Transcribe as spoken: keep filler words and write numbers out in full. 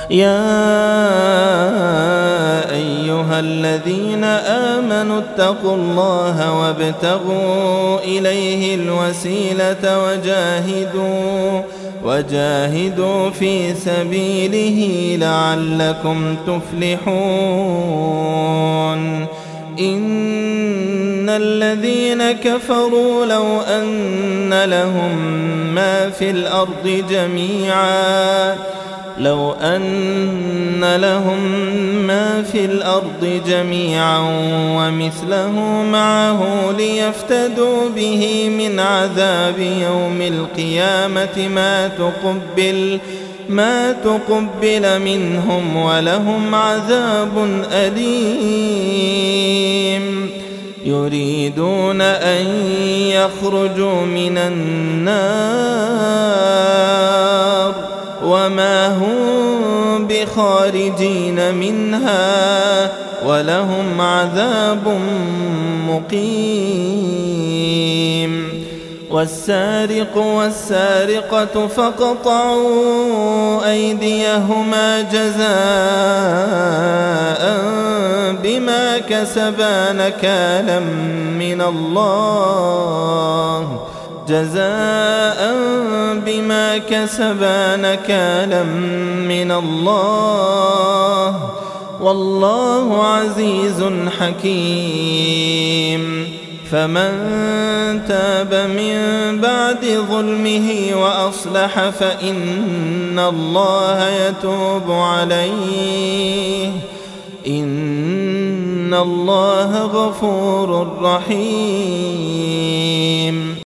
يا أيها الذين آمنوا اتقوا الله وابتغوا إليه الوسيلة وجاهدوا وجاهدوا في سبيله لعلكم تفلحون إن الذين كفروا لو أن لهم ما في الأرض جميعا لو أن لهم ما في الأرض جميعا ومثله معه ليفتدوا به من عذاب يوم القيامة ما تقبل ما تقبل منهم ولهم عذاب أليم يريدون أن يخرجوا من النار وما هم بخارجين منها ولهم عذاب مقيم والسارق والسارقة فاقطعوا أيديهما جزاء بما كسبا نكالا من الله جزاء بما كسبا نكالا من الله والله عزيز حكيم فمن تاب من بعد ظلمه وأصلح فإن الله يتوب عليه إن الله غفور رحيم.